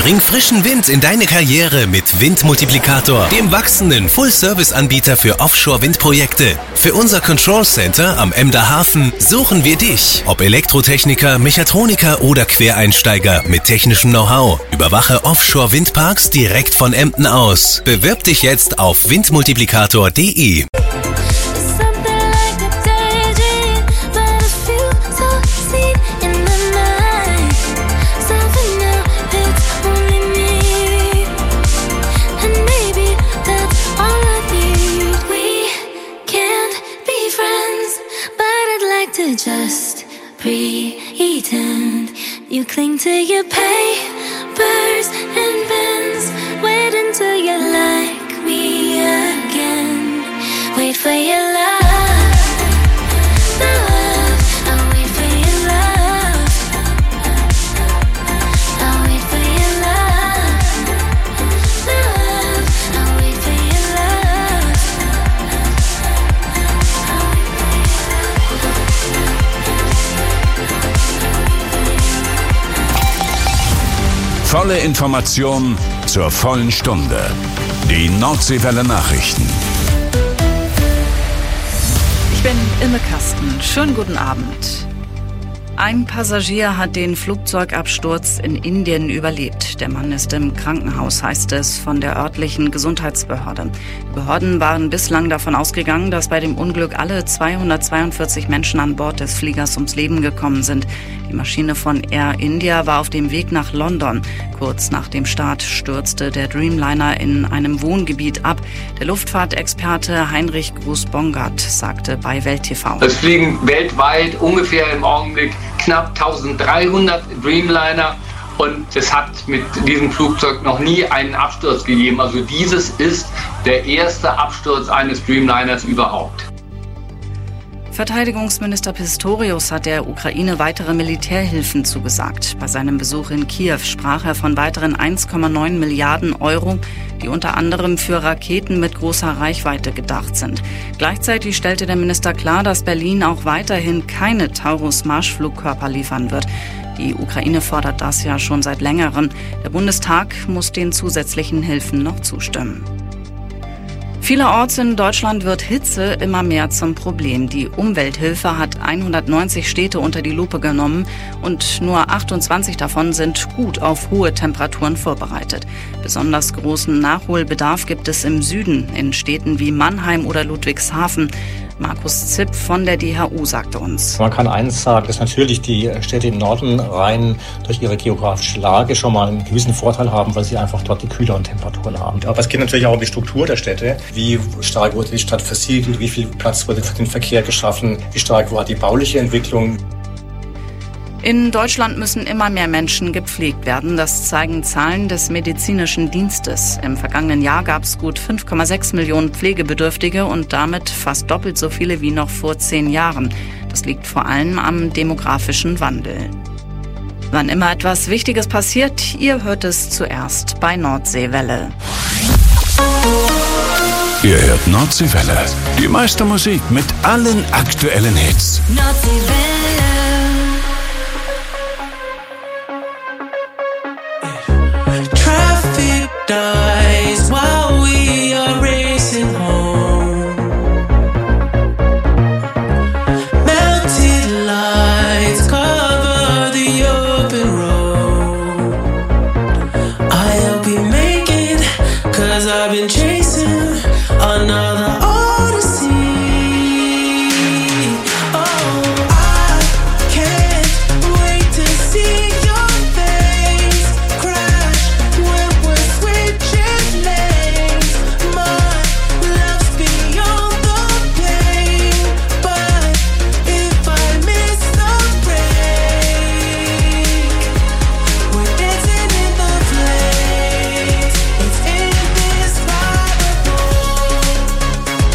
Bring frischen Wind in deine Karriere mit Windmultiplikator, dem wachsenden Full-Service-Anbieter für Offshore-Windprojekte. Für unser Control Center am Emder Hafen suchen wir dich. Ob Elektrotechniker, Mechatroniker oder Quereinsteiger mit technischem Know-how. Überwache Offshore-Windparks direkt von Emden aus. Bewirb dich jetzt auf windmultiplikator.de. Just pretend you cling to your papers and pens. Wait until you like me again. Wait for your love, love. I'll wait for your love. I'll wait for your love, love. I'll wait for your love. Volle Information zur vollen Stunde. Die Nordseewelle Nachrichten. Ich bin Imme Kasten. Schönen guten Abend. Ein Passagier hat den Flugzeugabsturz in Indien überlebt. Der Mann ist im Krankenhaus, heißt es von der örtlichen Gesundheitsbehörde. Die Behörden waren bislang davon ausgegangen, dass bei dem Unglück alle 242 Menschen an Bord des Fliegers ums Leben gekommen sind. Die Maschine von Air India war auf dem Weg nach London. Kurz nach dem Start stürzte der Dreamliner in einem Wohngebiet ab. Der Luftfahrtexperte Heinrich Gruß-Bongard sagte bei Welt TV: Es fliegen weltweit ungefähr im Augenblick knapp 1300 Dreamliner und es hat mit diesem Flugzeug noch nie einen Absturz gegeben. Also dieses ist der erste Absturz eines Dreamliners überhaupt. Verteidigungsminister Pistorius hat der Ukraine weitere Militärhilfen zugesagt. Bei seinem Besuch in Kiew sprach er von weiteren 1,9 Milliarden Euro, die unter anderem für Raketen mit großer Reichweite gedacht sind. Gleichzeitig stellte der Minister klar, dass Berlin auch weiterhin keine Taurus-Marschflugkörper liefern wird. Die Ukraine fordert das ja schon seit längerem. Der Bundestag muss den zusätzlichen Hilfen noch zustimmen. Vielerorts in Deutschland wird Hitze immer mehr zum Problem. Die Umwelthilfe hat 190 Städte unter die Lupe genommen und nur 28 davon sind gut auf hohe Temperaturen vorbereitet. Besonders großen Nachholbedarf gibt es im Süden, in Städten wie Mannheim oder Ludwigshafen. Markus Zipp von der DHU sagte uns: Man kann eines sagen, dass natürlich die Städte im Norden rein durch ihre geografische Lage schon mal einen gewissen Vorteil haben, weil sie einfach dort die kühleren Temperaturen haben. Aber es geht natürlich auch um die Struktur der Städte. Wie stark wurde die Stadt versiegelt, wie viel Platz wurde für den Verkehr geschaffen, wie stark war die bauliche Entwicklung. In Deutschland müssen immer mehr Menschen gepflegt werden. Das zeigen Zahlen des medizinischen Dienstes. Im vergangenen Jahr gab es gut 5,6 Millionen Pflegebedürftige und damit fast doppelt so viele wie noch vor 10 Jahren. Das liegt vor allem am demografischen Wandel. Wann immer etwas Wichtiges passiert, ihr hört es zuerst bei Nordseewelle. Ihr hört Nordseewelle. Die meiste Musik mit allen aktuellen Hits. Nordseewelle. Dies while we are racing home. Melted lights cover the open road. I'll be making, 'cause I've been chasing another odyssey. Oh, I can't wait to see your face crash when we're switching lanes. My love's beyond the pain, but if I miss the break, we're dancing in the flames. It's indescribable.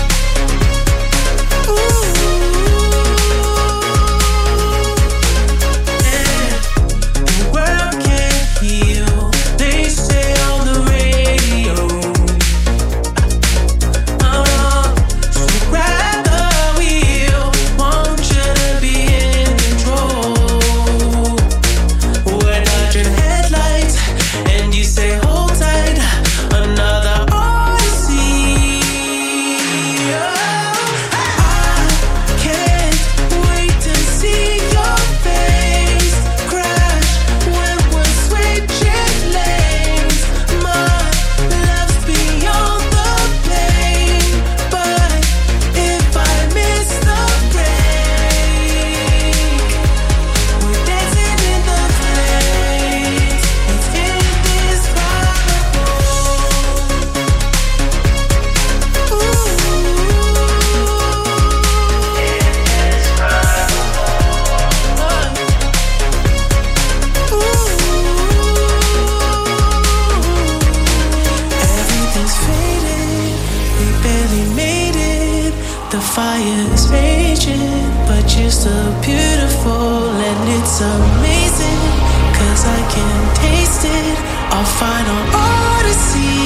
It's amazing, 'cause I can taste it. Our final odyssey.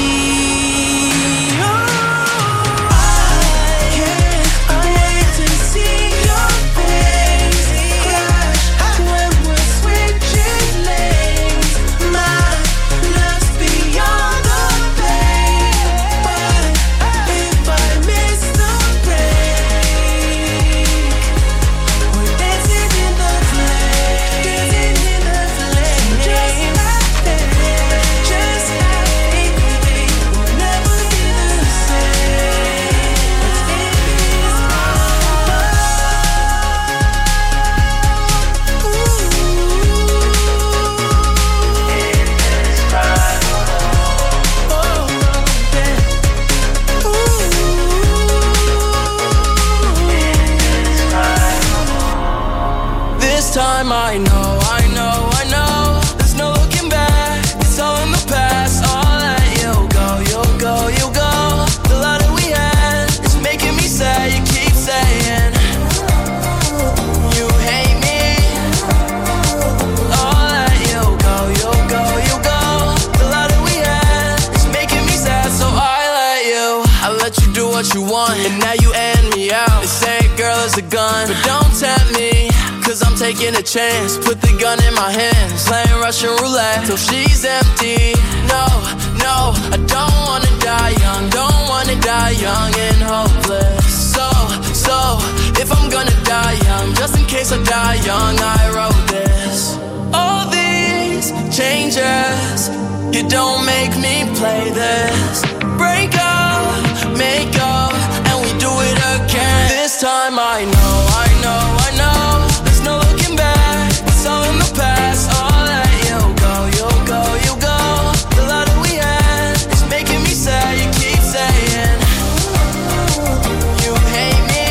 Time I know, there's no looking back, it's all in the past. I'll let you go, you'll go. The love that we had is making me sad, you keep saying you hate me. I'll let you go, you'll go. The love that we had is making me sad, so I let you do what you want, and now you end me out. They say girl is a gun, but don't tempt me, 'cause I'm taking a chance. Put the gun in my hands, playing Russian roulette till she's empty. No, I don't wanna die young and hopeless. So, if I'm gonna die young, just in case I die young, I wrote this. All these changes, you don't make me play this. Break up, make up, and we do it again. This time I know. There's no looking back, it's all in the past. I'll let you go, you'll go. The love that we had is making me sad, you keep saying you hate me.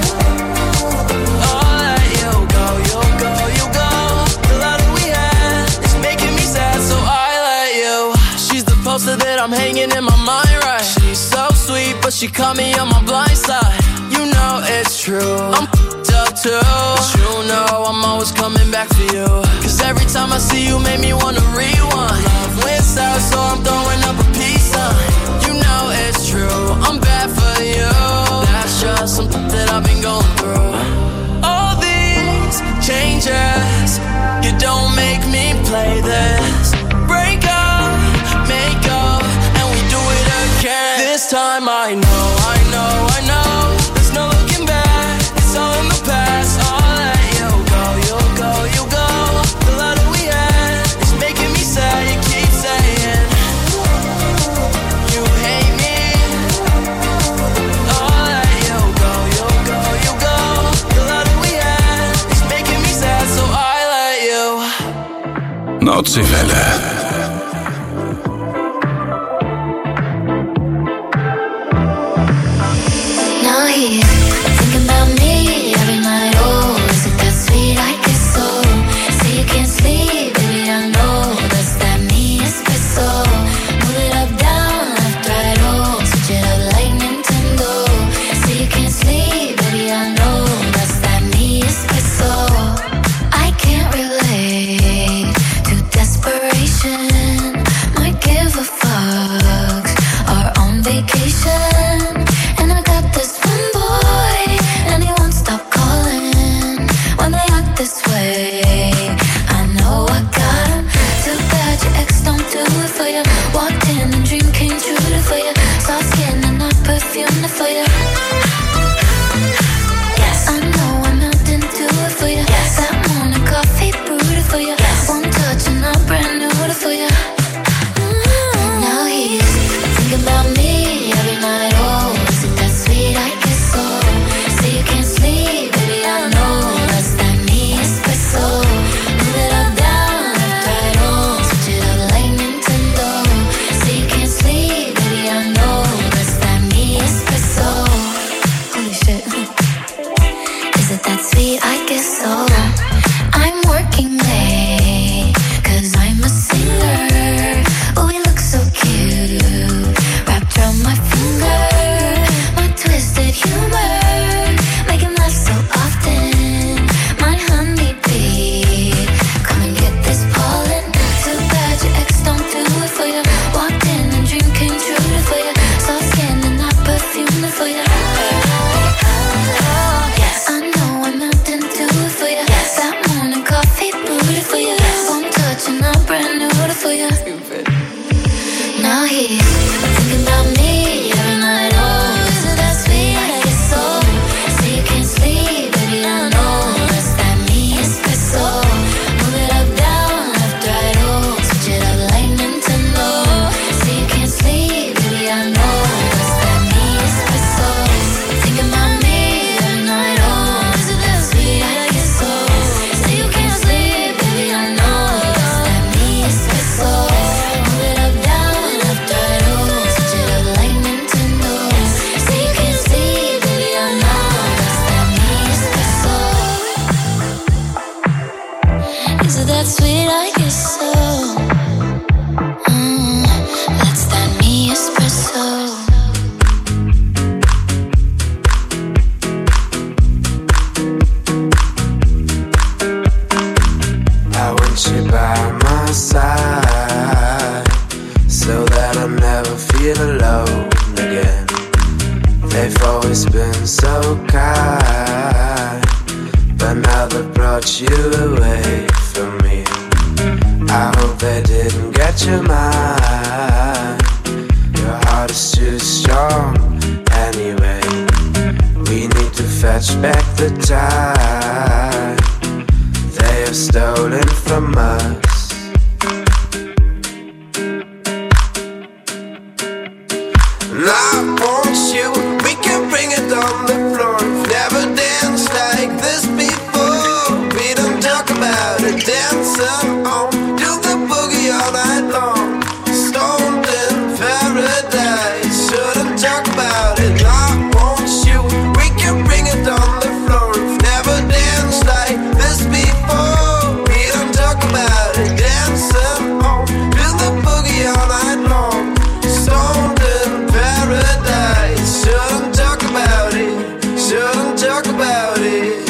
I'll let you go, you'll go. The love that we had is making me sad, so I let you. She's the poster that I'm hanging in my mind, right? She's so sweet, but she caught me on my blind side. You know it's true, I'm up too, but you know I'm always coming back for you. 'Cause every time I see you make me wanna rewind. Love wins out, so I'm throwing up a peace sign. You know it's true, I'm bad for you. That's just something that I've been going through. All these changes, you don't make me play this. Break up, make up, and we do it again. This time I know. There's no looking back, it's all in the past. I'll let you go, you'll go. The love that we had is making me sad, you keep saying you hate me. I'll let you go, you'll go. The love that we had is making me sad, so I let you. Nordseewelle. Now he's thinking about me every night. Oh, is it that sweet? I guess so. Say you can't sleep, baby, I know that's that me espresso. Move it up, down, left, right, oh, switch it up like Nintendo. Say you can't sleep, baby, I know that's that me espresso. I can't relate to desperation. Might give a fuck. Are on vacation. And I got this one boy, and he won't stop calling when they act this way. I know I got him. Too bad your ex don't do it for you. Walked in and dream came true for you. Soft skin and not perfume for you. Yes, I know I'm melting to it for you. Yes, that morning coffee brewed for you. Yes, one touch and I'm brand new for you. Now he's thinking about me every night. Oh, is it that sweet? I guess so. Say you can't sleep, baby, I know that's that me espresso. Move it up, down, left, right, oh, switch it up like Nintendo. Say you can't sleep. perfect. Now he's thinking about me every night. Oh, is it that sweet? I guess so. Say you can't sleep, baby, I know. That's that me espresso. Move it up, down, left, right, oh. Switch it up, lightning to low. Say you can't sleep, baby, I know. That's that me espresso. Thinking about me every night. Oh, is it that sweet? I guess so. Say you can't sleep, baby, I know. That's that me espresso. Move it up, down, left, right, oh. Switch it up, lightning to low. Say you can't sleep, baby, I know. That's that me espresso. Is it that sweet? I guess so. That's that me espresso. I want you by my side, so that I never feel alone again. They've always been so kind, but now they brought you away from me. I hope they didn't get your mind. Your heart is too strong anyway. We need to fetch back the time they have stolen from us. And I want you, we can bring it on the floor. Never danced like this before. We don't talk about it, dancing on. Do the boogie all night long. Stoned in paradise, shouldn't talk about it. I want you, we can bring it on the floor. Never danced like this before. We don't talk about it, dancing on. Do the boogie all night long. Stoned in paradise, shouldn't talk about it, shouldn't talk about it.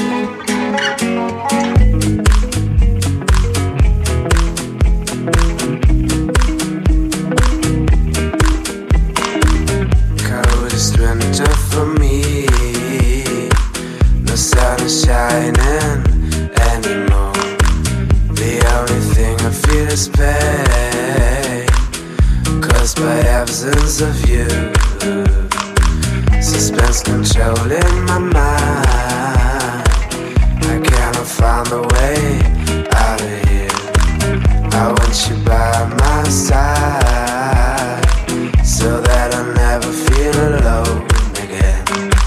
Coldest winter for me, no sun is shining anymore. The only thing I feel is pain, caused by absence of you. Suspense controlling my mind. I cannot find a way out of here. I want you by my side, so that I never feel alone again.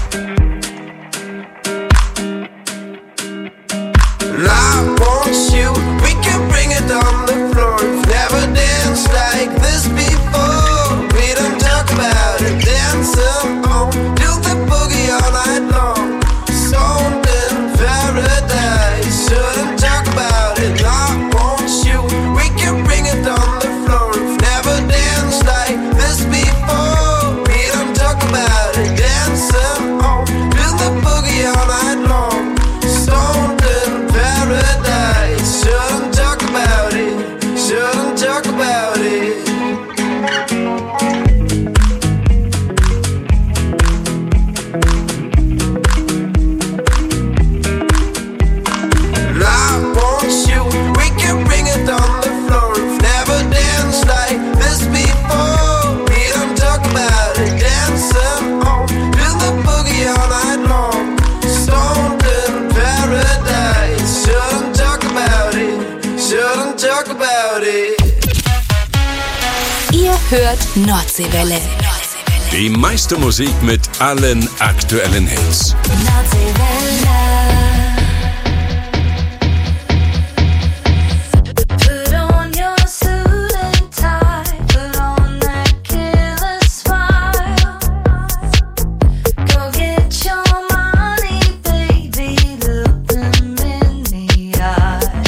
And I want you, we can bring it on the floor. Never danced like this before. We don't talk about it, dancing on. Do the boogie all night long. Stoned in paradise, shouldn't talk about it. I want you, we can bring it on the floor. Never danced like this before. We don't talk about it, dancing on. Do the boogie all night long. Stoned in paradise, shouldn't talk about it, shouldn't talk about it. And I want you, we can bring it on the floor. Never danced like this before. We don't talk about it, dancing on. Do the boogie all night long. Stoned in paradise, shouldn't talk about it, shouldn't talk about it. Ihr hört Nordseewelle. Die meiste Musik mit allen aktuellen Hits. Put on your suit and tie, put on that killer smile. Go get your money, baby, look them in the eye.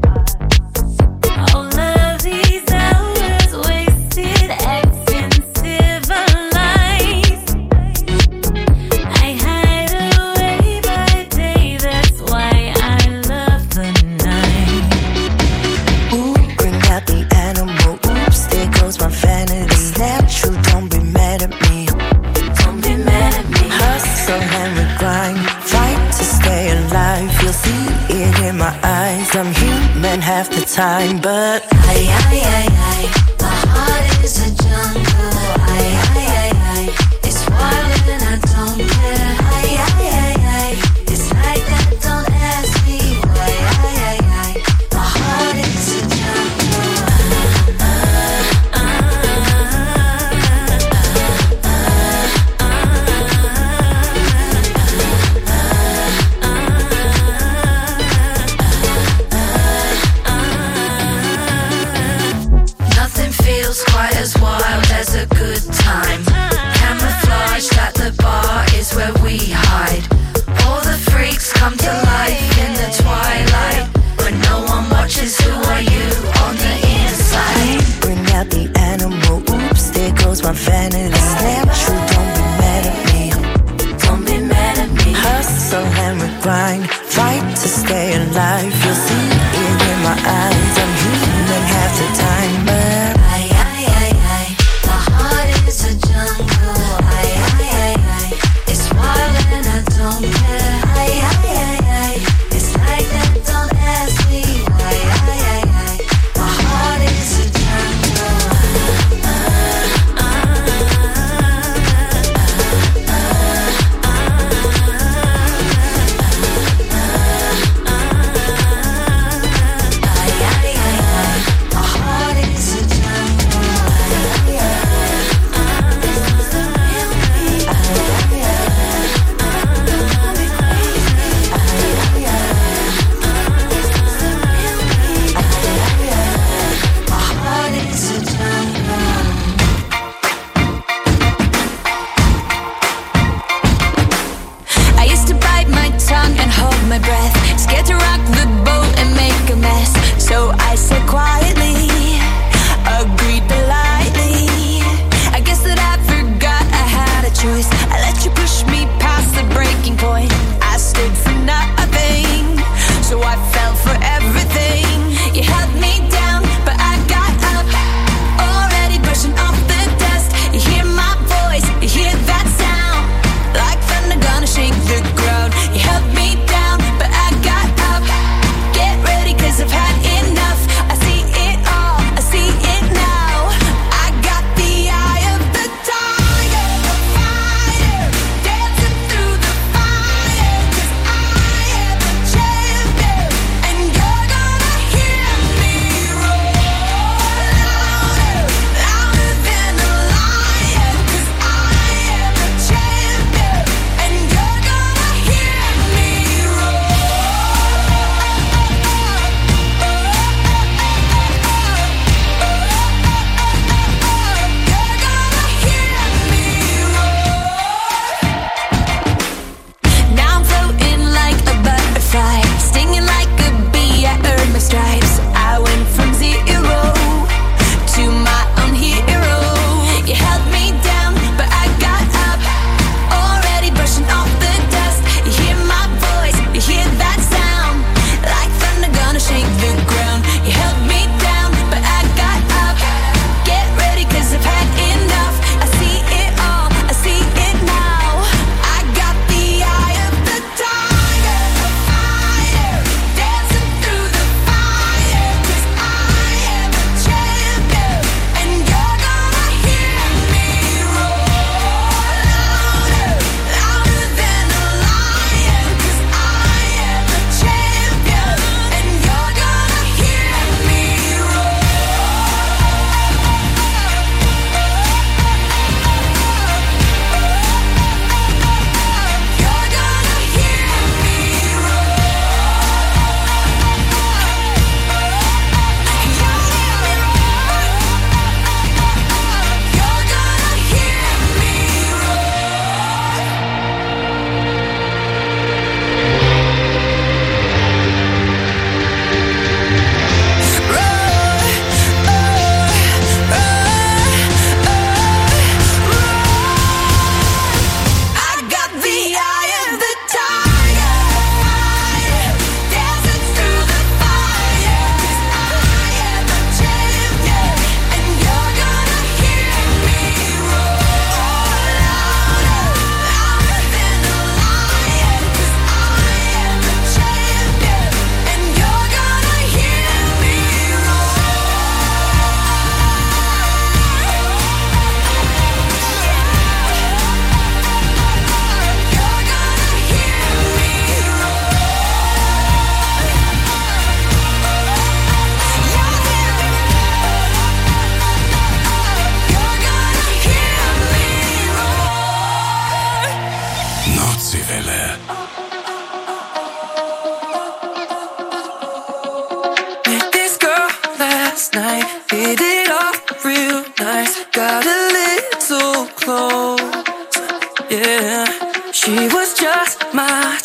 All of these hours wasted acting civilized. I hide away by day, that's why I love the night. Ooh, bring out the animal. Oops, there goes my vanity. It's natural, don't be mad at me. Don't be mad at me. Hustle and we grind, fight to stay alive. You'll see it in my eyes. I'm human half the time, but Ay, ay, ay, ay. feels quite as wild as a good time. Camouflaged at the bar is where we hide. All the freaks come to life in the twilight. When no one watches, who are you on the inside? Bring out the animal, oops, there goes my vanity. Natural, don't be mad at me. Don't be mad at me. Hustle and we grind, fight to stay alive. You'll see it in my eyes, I'm human half the time, but my heart is a jungle.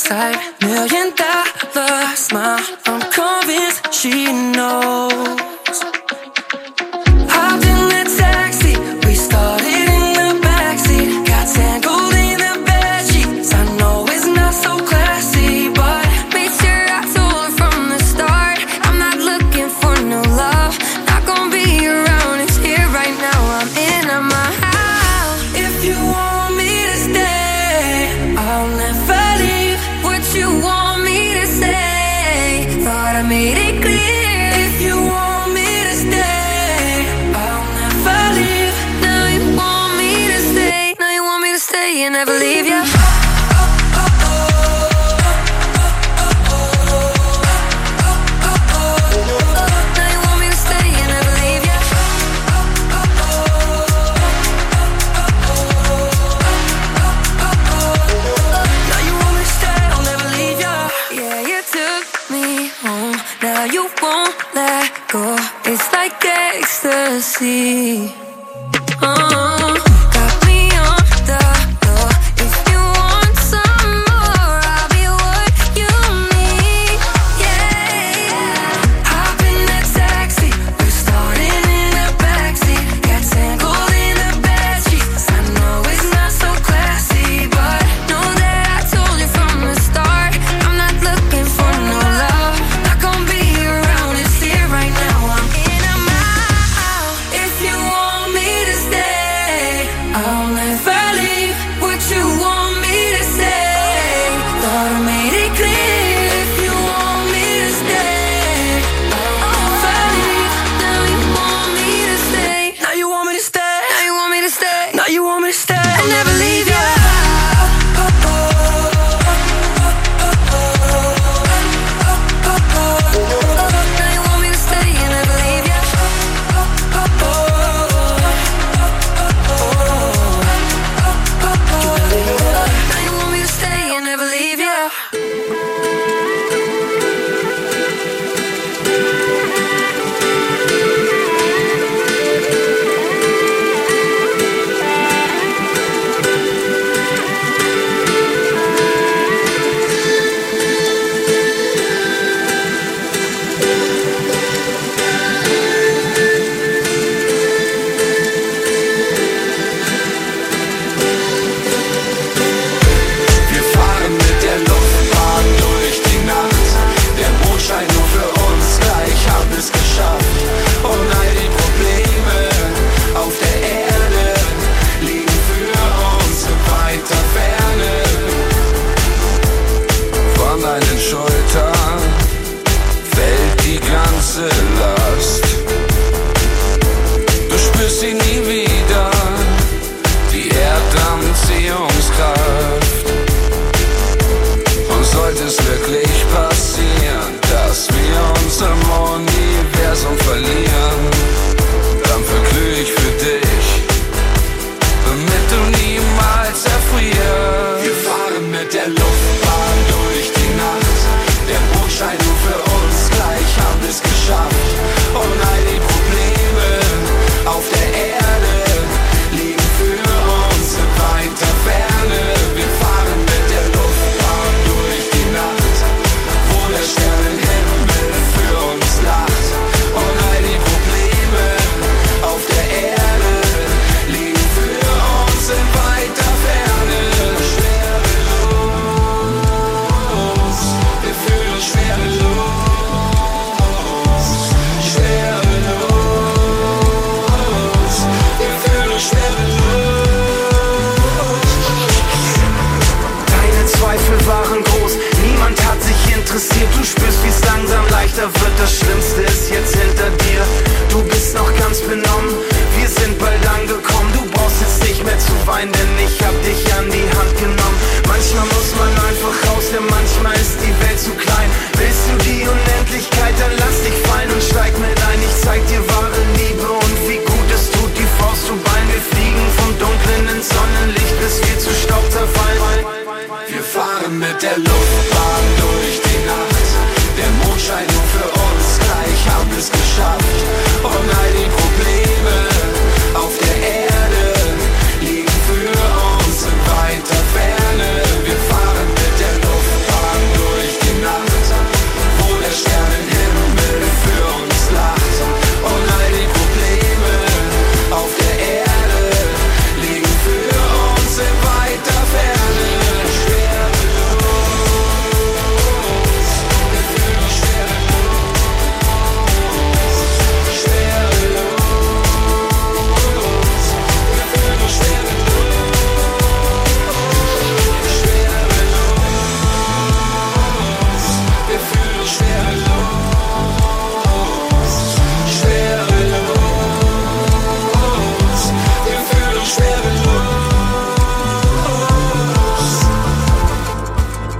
type, $1 million smile. I'm convinced she knows. Hopped in the taxi, we started in the backseat. Got tangled in the bedsheets. I know it's not so classy, but made sure I told her from the start, I'm not looking for no love. Not gonna be around, it's here right now. I'm in my house. If you want me to stay, I'll never leave. What you want me to say? Thought I made it clear. If you want me to stay, I'll never leave. Now you want me to stay. Now you want me to stay and never leave ya. You won't let go. It's like ecstasy. Got me on the floor. If you want some more, I'll be what you need. Yeah. Hop in the taxi, we're starting in the backseat. Got tangled in the bedsheets. I know it's not so classy, but know that I told you from the start, I'm not looking for no love. Not gonna be around, it's here right now. I'm in a mile. If you want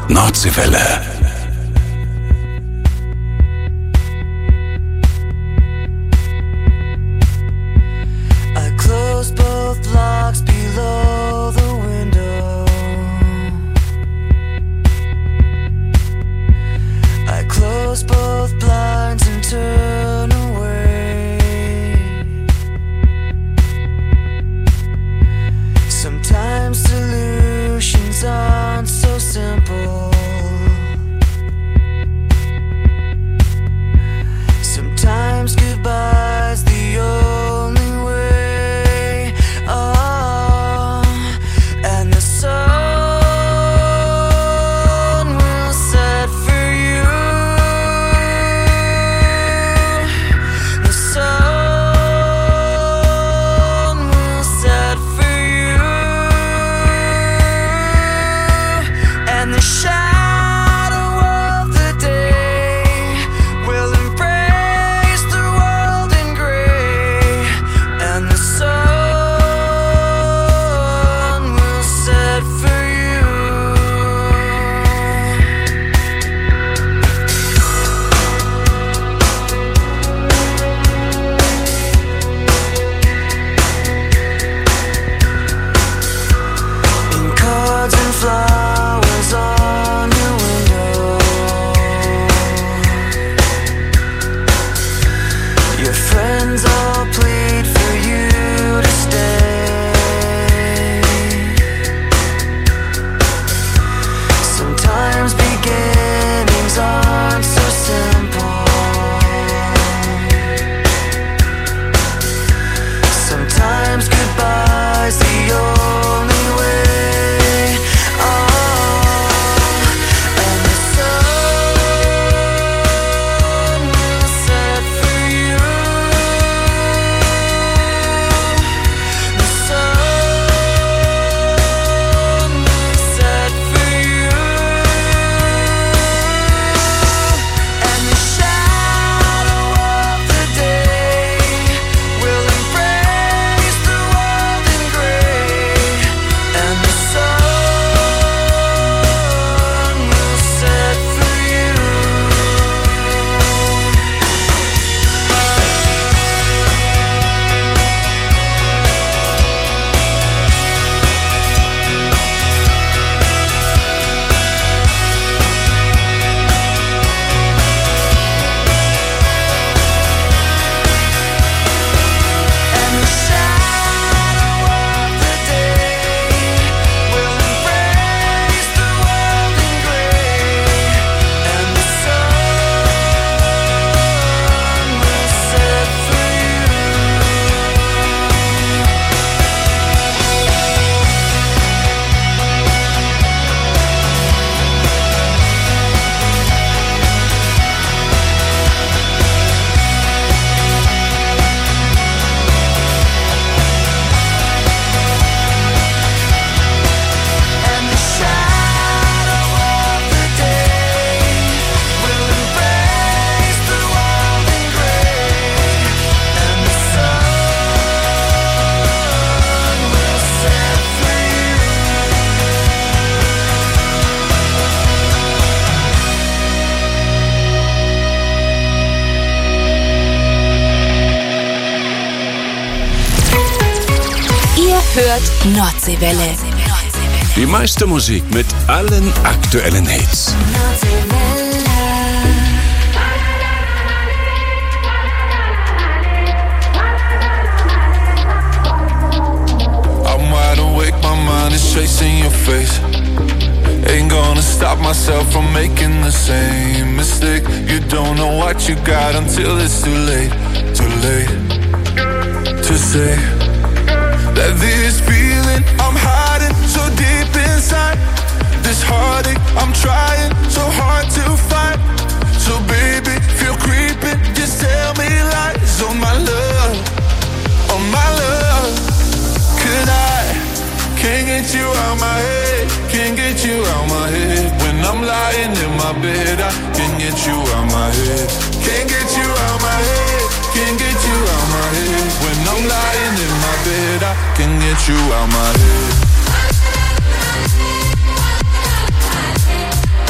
Nordseewelle. I closed both locks below the window. I close both blinds and turn away. Sometimes solutions aren't so simple. Sometimes goodbye's the only way. Oh, and the sun will set for you. The sun will set for you. And the shadow of the day will embrace the world in gray. And the sun will set for you. In cards and flowers on your window, your friends all plead for you to stay. Sometimes beginnings aren't so simple. Sometimes goodbye's the only way. And the sun will set for you. The sun will set for you. And the shadow of the day will embrace the world in gray. And the sun will set for you. And the shadow of the day will embrace the world in gray. And the sun will set for you. And the shadow of the day will embrace the world in gray. And the sun will set for you. Ihr hört Nordseewelle. Die meiste Musik mit allen aktuellen Hits. I'm wide awake, my mind is chasing your face. Ain't gonna stop myself from making the same mistake. You don't know what you got until it's too late to say that this feeling I'm hiding so deep inside, this heartache I'm trying so hard to fight. So baby, feel creeping, just tell me lies. Oh my love, oh my love. Could I can't get you out my head, can't get you out my head. When I'm lying in my bed, I can't get you out my head. Can't get you out my head, can't get you out my head. When I'm lying in my bed, I can get you out my head.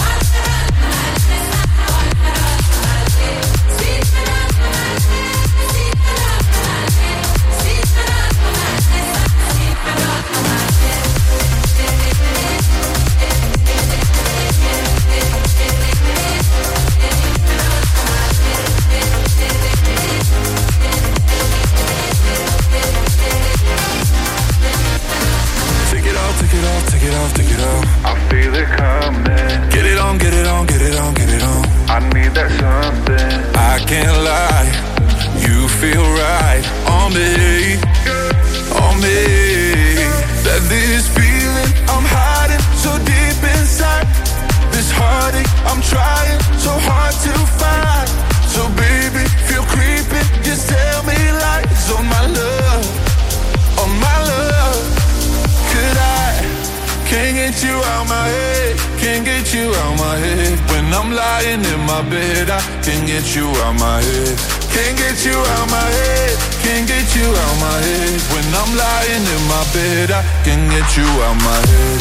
out my head. When I'm lying in my bed, I can't get you out my head. Can't get you out my head. Can't get you out my head. When I'm lying in my bed, I can't get you out my head.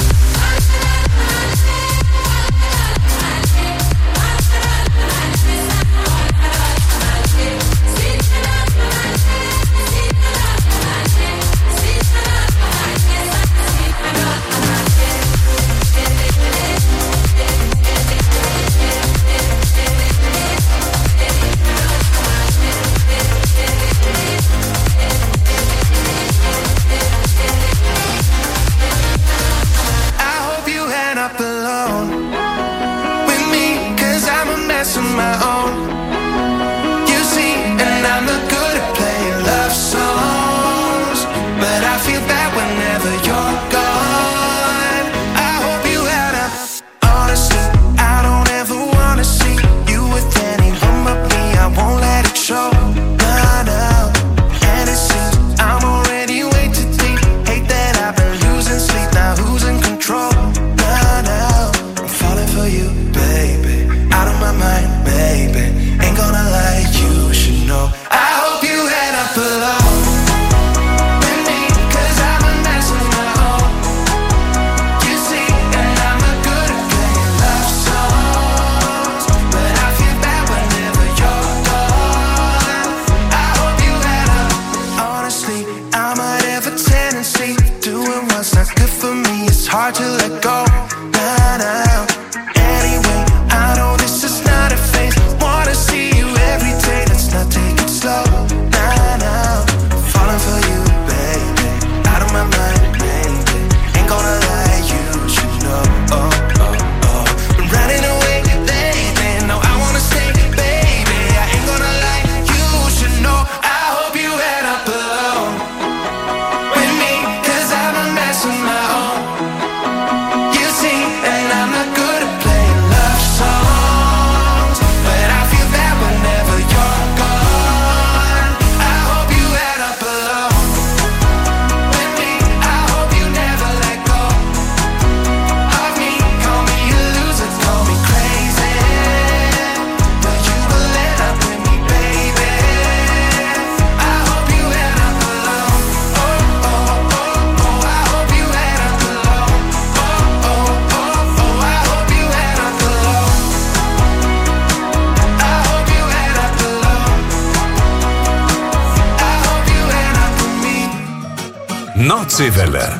Notsewelle.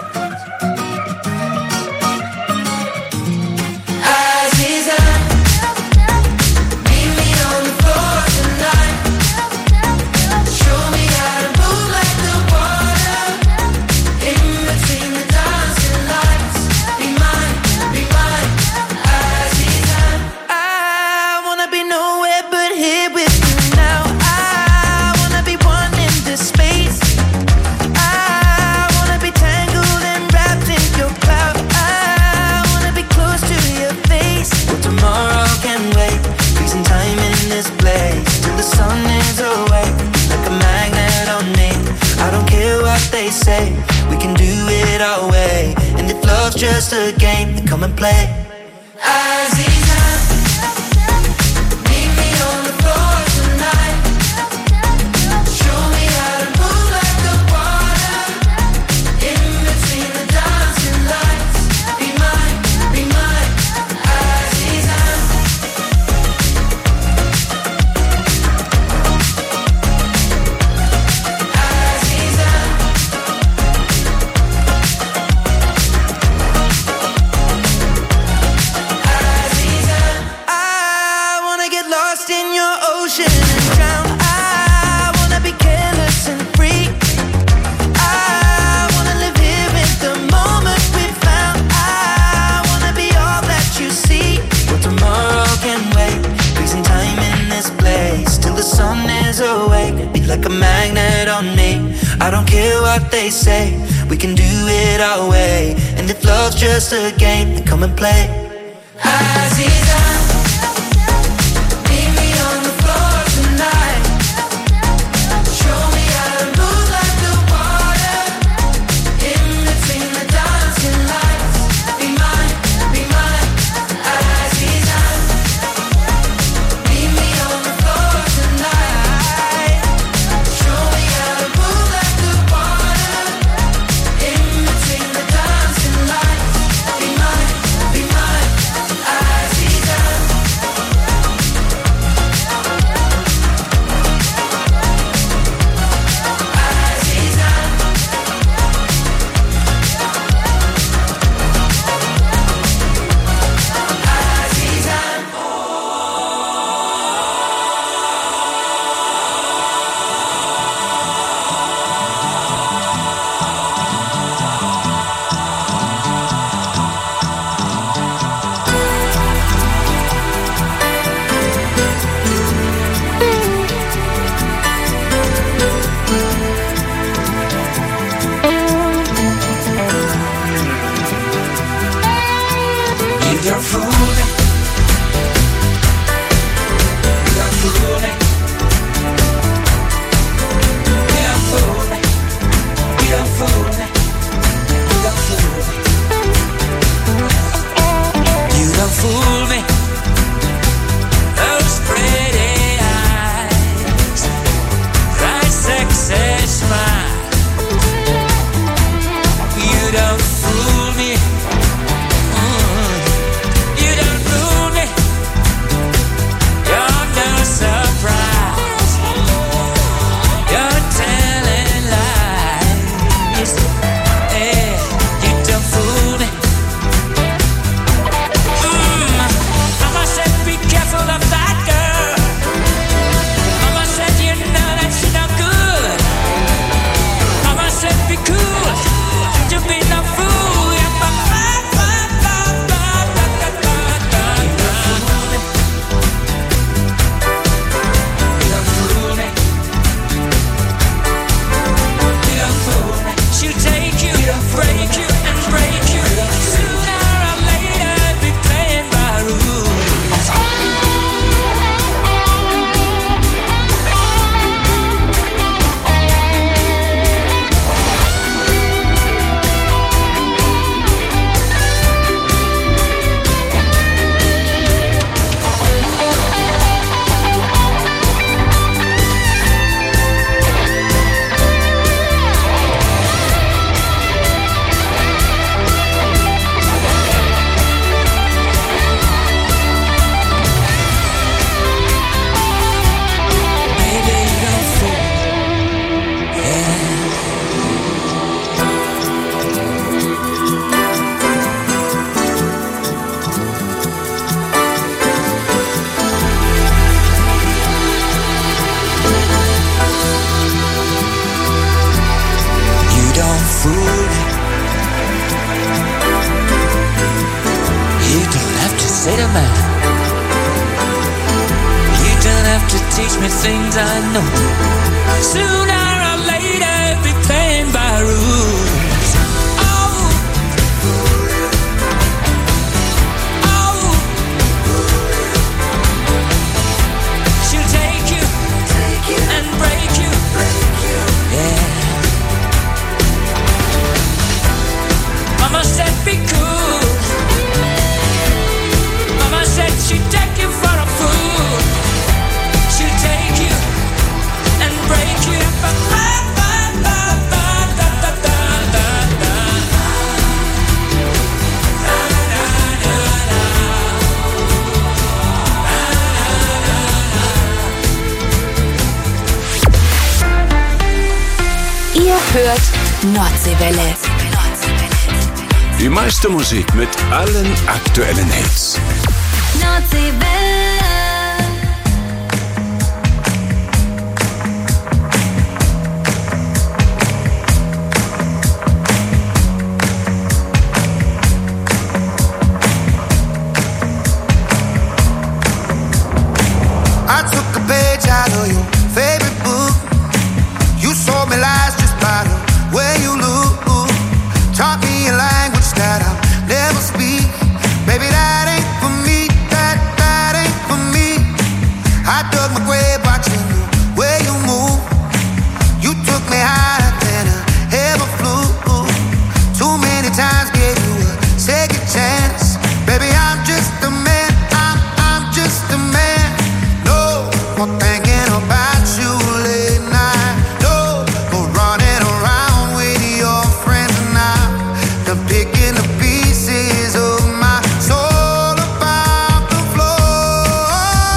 Just a game to come and play. Like a magnet on me. I don't care what they say, we can do it our way. And if love's just a game, then come and play. Aziza, meet me on the floor tonight. Show me how to move like the water. In between the dancing lights. Be mine, Aziza. fool me. You don't have to say the man. You don't have to teach me things I know. Sooner or later, be playing by rules. Mama said be cool. Mama said she'd take you for a fool. She'll take you and break you. Ihr hört Nordseewelle. Die meiste Musik mit allen aktuellen Hits. Nordseewelle. I took a page out of your favorite book. You sold me lies just by the way you look. Taught me a language that I'll never speak. Baby, that ain't for me. That ain't for me. I dug my grave watching the way you move. You took me higher than I ever flew. Too many times gave you a second chance. Baby, I'm just a man. I'm just a man. No more thinking about you late night. No more running around with your friends now. I'm picking the pieces of my soul about the floor.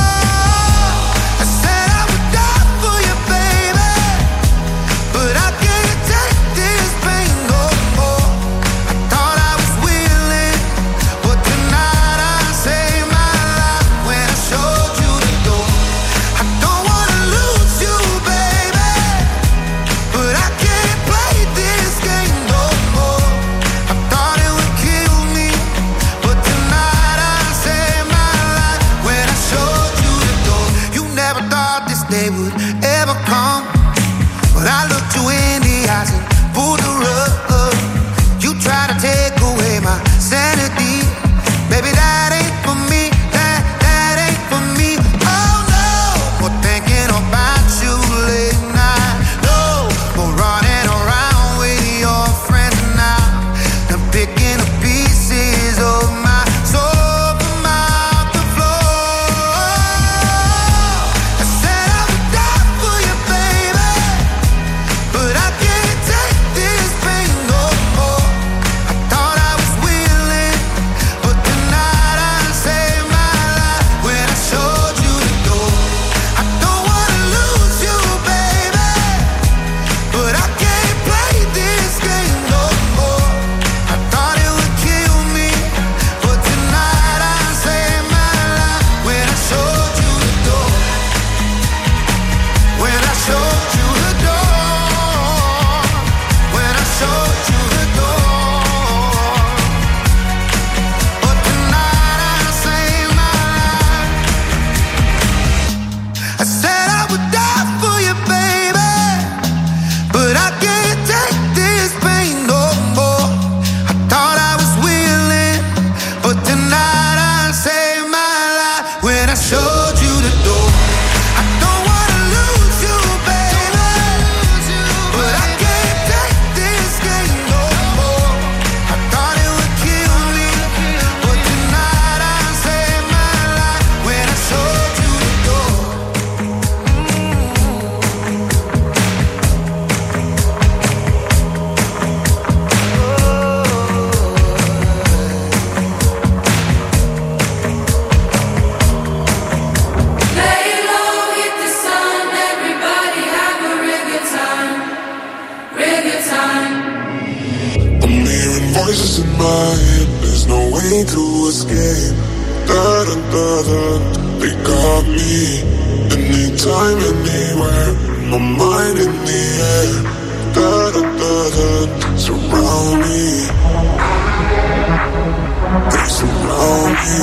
I said I would die for you, baby, but I can't take this pain no more. I thought I was willing, but tonight I saved my life when I showed you the door. I don't wanna lose you, baby, but I can't play this game no more. I thought it would kill me, but tonight I saved my life when I showed you the door. You never thought this day would ever come, but I looked you in the eyes and pulled the rug. You tried to take away my sanity. Baby, that ain't for me. That ain't for me. Oh no, more thinking about you late night. No more running around with your friends now. I'm picking the pieces of my soul from out the floor. I said I would die for you, baby, but I can't take this pain no more. I thought I was willing, but tonight I saved my life when I showed you the door. I don't wanna lose you, baby, but I can't play this game no more. I thought it would kill me, but tonight I saved my life when I showed you the door. When I showed you the door. When I showed you the door. But tonight I saved my life. I said I would die for you, baby, but I can't take this pain no more. I thought I was willing, but tonight I saved my life when I showed you the door. I don't wanna lose you, baby, but I can't take this game no more. I thought it would kill me, but tonight I saved my life when I showed you the door. Lay low, hit the sun, everybody have a real good time, real good time. I'm hearing voices in my head, there's no way to escape. Da-da-da-da, they got me. Anytime, anywhere, my mind in the air. Da-da-da-da, surrounded surround me. They surround me.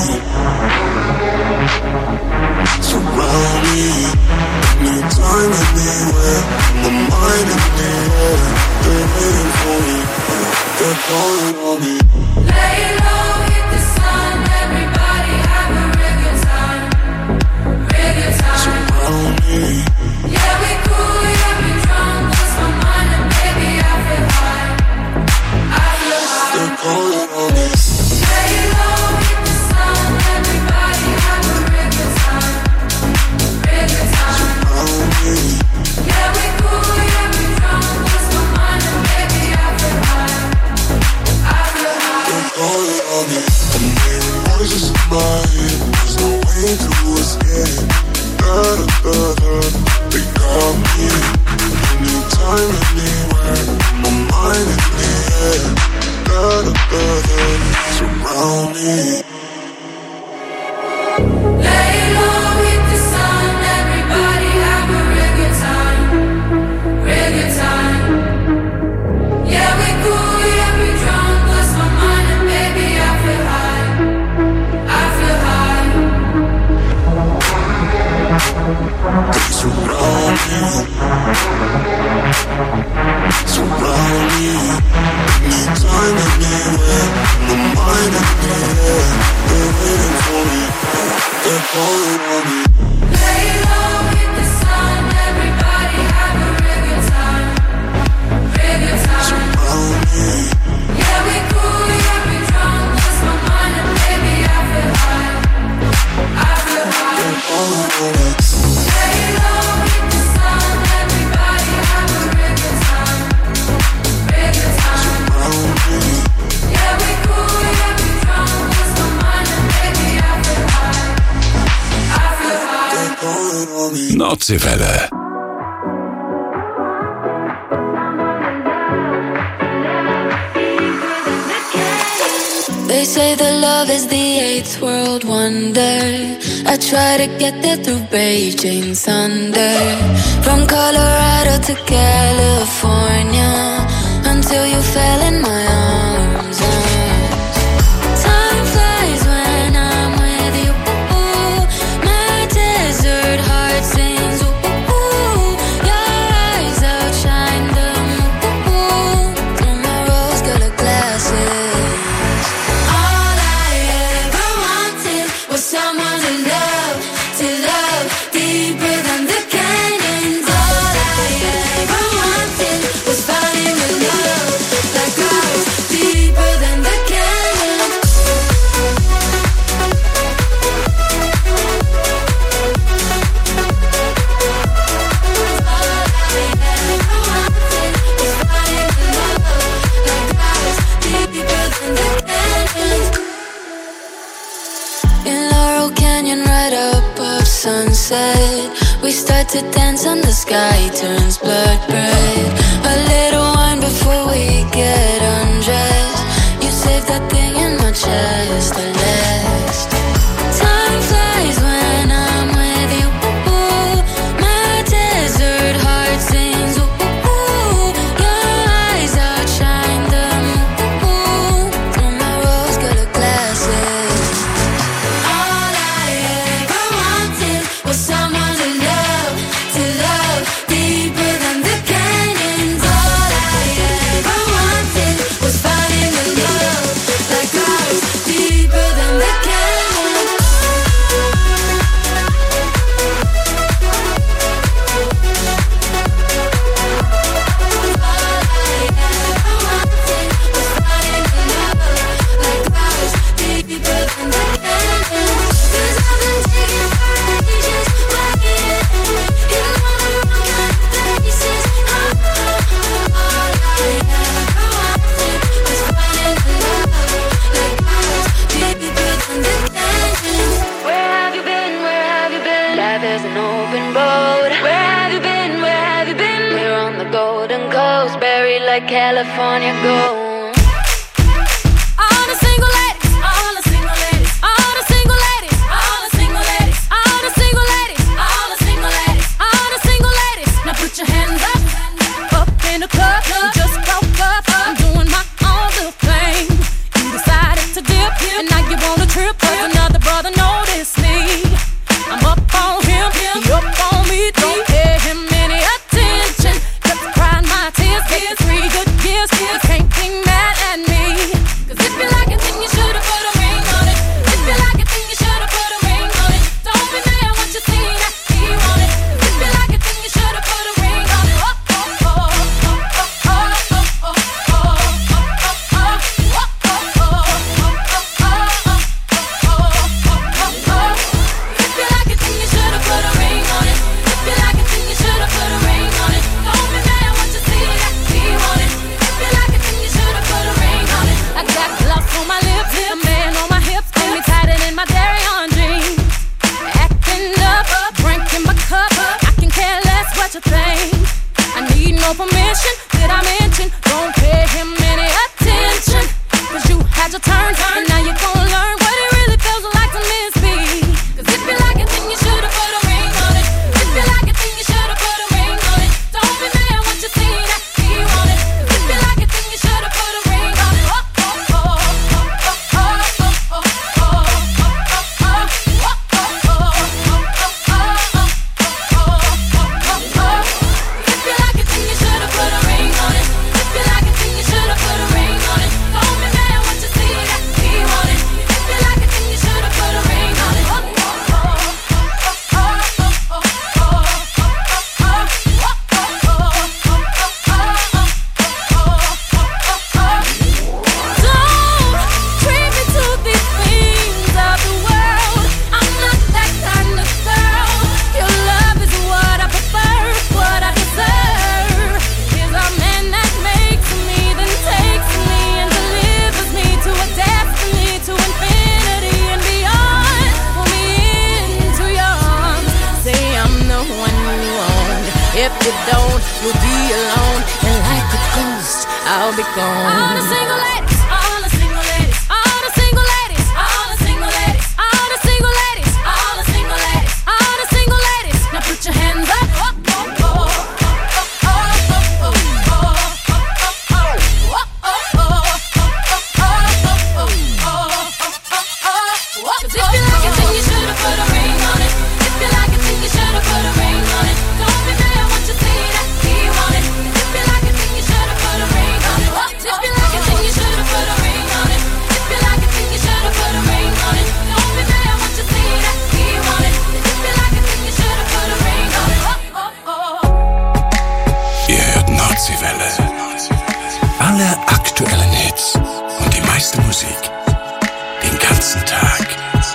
Surround me. Anytime, anywhere. My mind in the air. They're waiting for me. They're calling on me. Lay low, hit the sun. Everybody have a real good time. Real good time. Surround me. Yeah, we cool, yeah, we drunk. Lost my mind and baby, I feel high. I feel high. They're calling on me. Lay low, hit the sun. Everybody have a real good time. Real good time. Surround me. Yeah, we cool, yeah, we drunk. Lost my mind and baby, I feel high. I feel high. They're calling on me. I'm hearing voices in my head. There's no way to escape. Da-da-da-da. They got me. Anytime, anywhere. My mind in the air. Da-da-da-da. Surround me. Lay low, hit the sun. Everybody have a real good time. Real good time. Yeah, we cool, yeah, we drunk. Lost my mind and baby, I feel high. I feel high. They surround me. Surround me. Anytime, anywhere. My mind in the air. They're waiting for me. They're calling on me. Lay low, hit the sun. Everybody have a real good time. Real good time. Surround me. Yeah, we cool, yeah, we drunk. Lost my mind and baby, I feel high. I feel high. They're calling on me. Lay low, hit the sun. Everybody have a real good time. Real good time. Surround me. Yeah, we cool, yeah, we drunk. Lost my mind and baby, I feel high. I feel high. They're calling on me. Nordseewelle. They say that love is the eighth world wonder. I try to get there through Beijing thunder. From Colorado to California, until you fell in my arms. Time flies when I'm with you. My desert heart sings. Your eyes outshine the moon through my rose-colored glasses. All I ever wanted was someone to love deeper than the canyons. All I ever wanted was finding a love like ours, deeper than the canyons. All I ever wanted was finding a love like ours, deeper than the canyons. In Laurel Canyon, right above sunset, we start to dance and the sky turns blood red. A little wine before we get undressed. You save that thing in my chest, the last. Time flies when I'm with you. My desert heart sings. Your eyes outshine the moon through my rose-colored glasses. All I ever wanted was someone to love deeper than the canyons. All I ever wanted was finding a love like ours, deeper than the canyons. All I ever wanted was finding a love like ours, deeper than the canyons. 'Cause I've been taking pages, walking in all the wrong kind of places. All I ever wanted was finding a love like ours, deeper than the canyons. Where have you been? Where have you been? Life is an open road. Where have you been? Where have you been? We're on the Golden Coast, buried like California gold. All the single ladies, all the single ladies, all the single ladies, all the single ladies, all the single ladies, all the single ladies, all the single ladies. Now put your hands up in the club. You just broke up. I'm doing my own don't you be alone. And like a ghost, I'll be gone. All the single ladies, all the single ladies, all the single ladies, all the single ladies, all the single ladies, all the single ladies, all the single ladies. Now put your hands up. Alle aktuellen Hits und die meiste Musik den ganzen Tag.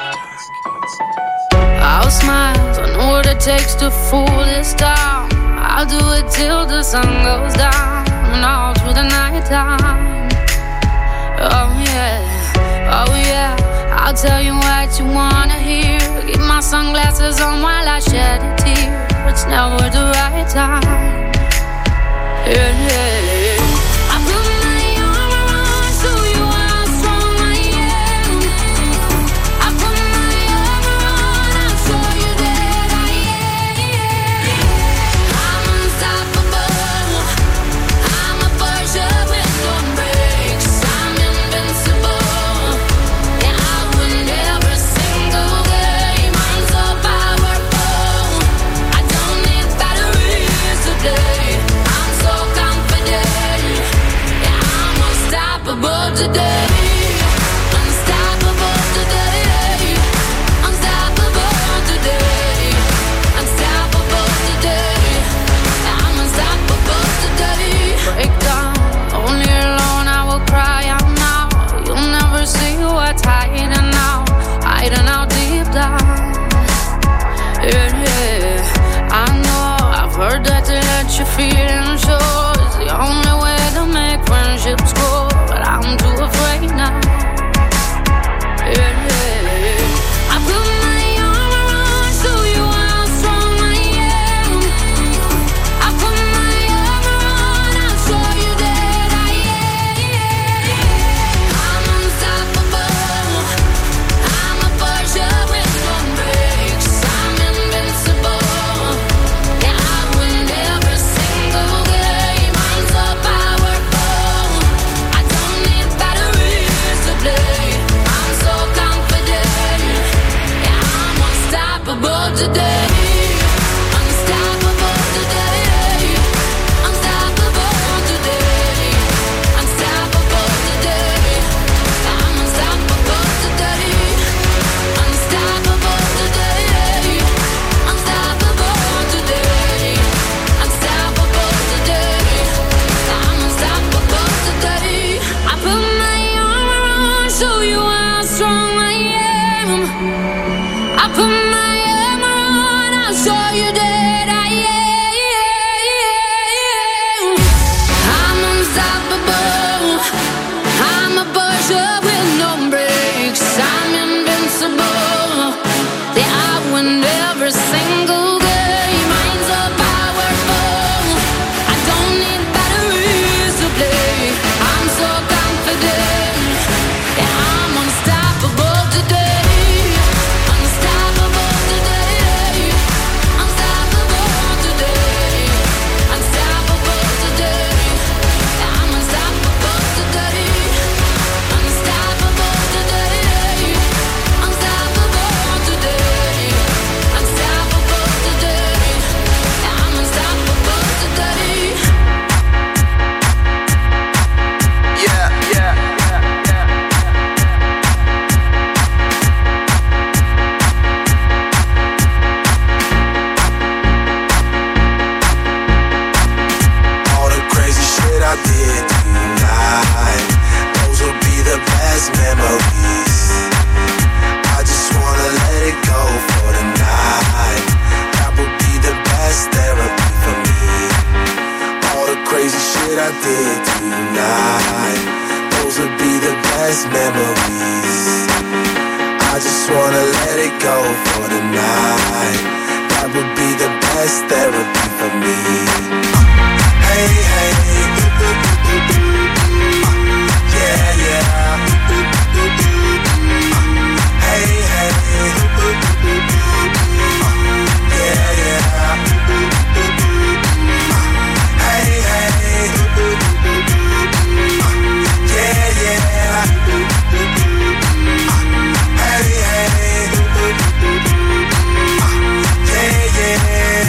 I'll smile, I know what it takes to fool this town. I'll do it till the sun goes down and all through the night time. Oh yeah, I'll tell you what you wanna hear. Keep my sunglasses on while I shed a tear. It's never the right time. Yeah. Today, unstoppable today, unstoppable today, unstoppable today, I'm unstoppable today. Break down, only alone I will cry out now. You'll never see what's hiding out deep down. Yeah, I know, I've heard that to let your feelings show is the only way to make friendships grow. I'm too afraid now. Yeah. I put my armor on, show you how strong I am. I put my armor on, I'll show you that I am. I'm unstoppable. I'm a Porsche with no brakes. I'm invincible. Yeah, I win every single game. I'm so powerful. I don't need batteries to play. I'm so confident. Yeah, I'm unstoppable today. Unstoppable today. Unstoppable today. Unstoppable today. I'm unstoppable today. Unstoppable today. Unstoppable today. Unstoppable today. I'm unstoppable today. I put my armor on, show you how strong I am. I put my armor on, I'll show you that I am. I'm unstoppable. I'm a Porsche with no brakes. I'm invincible. Yeah, I win every single game. I'm so powerful. I don't need batteries to play. I'm so confident. Yeah, I'm unstoppable today. Unstoppable today. Unstoppable today. Unstoppable today. Yeah, I'm unstoppable today. Unstoppable today. Unstoppable today. Unstoppable today. Yeah, I'm unstoppable today. Yeah. All the crazy shit I did tonight, those will be the best memories. I just wanna let it go for the night. That would be the best therapy for me. All the crazy shit I did tonight, those would be the best memories. I just wanna let it go for the night. That would be the best best therapy for me. Hey, hey, yeah, yeah. Hey, hey, yeah, yeah. Hey, hey, yeah, yeah. Hey, hey, yeah,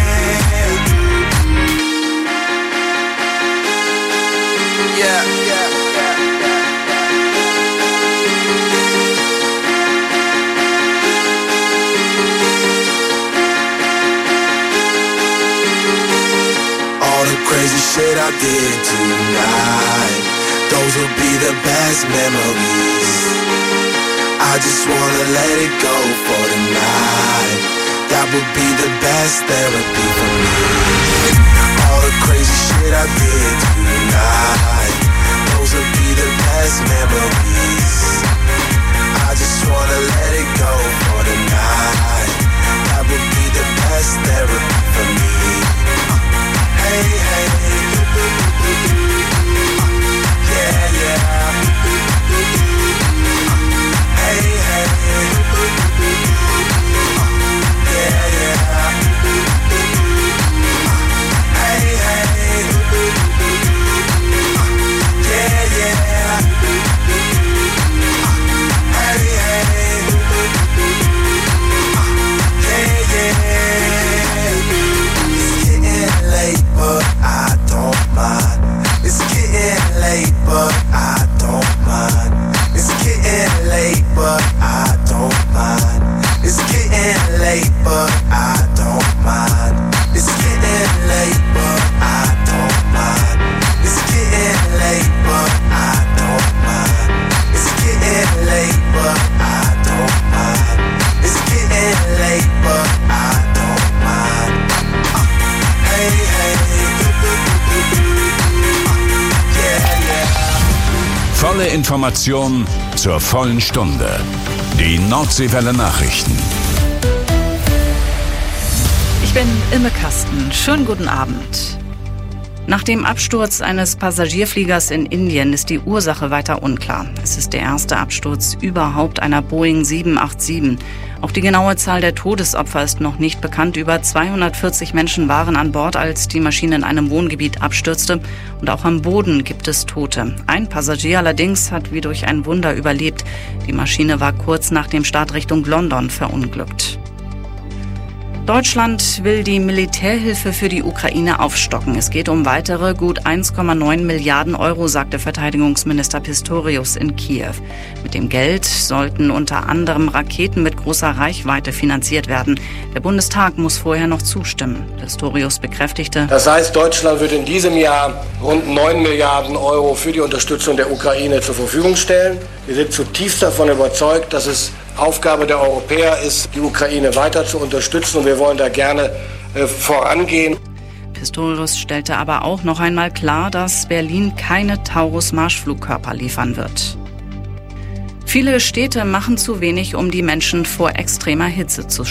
yeah. All the crazy shit I did tonight, those will be the best memories. I just wanna let it go for tonight. That would be the best therapy for me. All the crazy shit I did tonight, those will be the best memories. I just wanna let it go for tonight. That would be the best therapy for me. Hey, hey, yeah, yeah. Hey, hey, yeah, yeah. Hey, hey, yeah, yeah. Hey, hey, yeah, yeah. It's getting late, but I don't mind. It's getting late, but I don't mind. It's getting late, but I don't mind. It's getting late, but I don't mind. It's getting late, but I don't mind. It's getting late, but I don't mind. It's getting late, but I don't mind. It's getting late, but I don't mind. Hey, hey, yeah, yeah. Volle Information zur vollen Stunde. Die Nordseewelle Nachrichten. Ich bin Imme Kasten. Schönen guten Abend. Nach dem Absturz eines Passagierfliegers in Indien ist die Ursache weiter unklar. Es ist der erste Absturz überhaupt einer Boeing 787. Auch die genaue Zahl der Todesopfer ist noch nicht bekannt. Über 240 Menschen waren an Bord, als die Maschine in einem Wohngebiet abstürzte. Und auch am Boden gibt es Tote. Ein Passagier allerdings hat wie durch ein Wunder überlebt. Die Maschine war kurz nach dem Start Richtung London verunglückt. Deutschland will die Militärhilfe für die Ukraine aufstocken. Es geht um weitere gut 1,9 Milliarden Euro, sagte Verteidigungsminister Pistorius in Kiew. Mit dem Geld sollten unter anderem Raketen mit großer Reichweite finanziert werden. Der Bundestag muss vorher noch zustimmen. Pistorius bekräftigte: Das heißt, Deutschland wird in diesem Jahr rund 9 Milliarden Euro für die Unterstützung der Ukraine zur Verfügung stellen. Wir sind zutiefst davon überzeugt, dass es Aufgabe der Europäer ist, die Ukraine weiter zu unterstützen, und wir wollen da gerne vorangehen. Pistorius stellte aber auch noch einmal klar, dass Berlin keine Taurus-Marschflugkörper liefern wird. Viele Städte machen zu wenig, um die Menschen vor extremer Hitze zu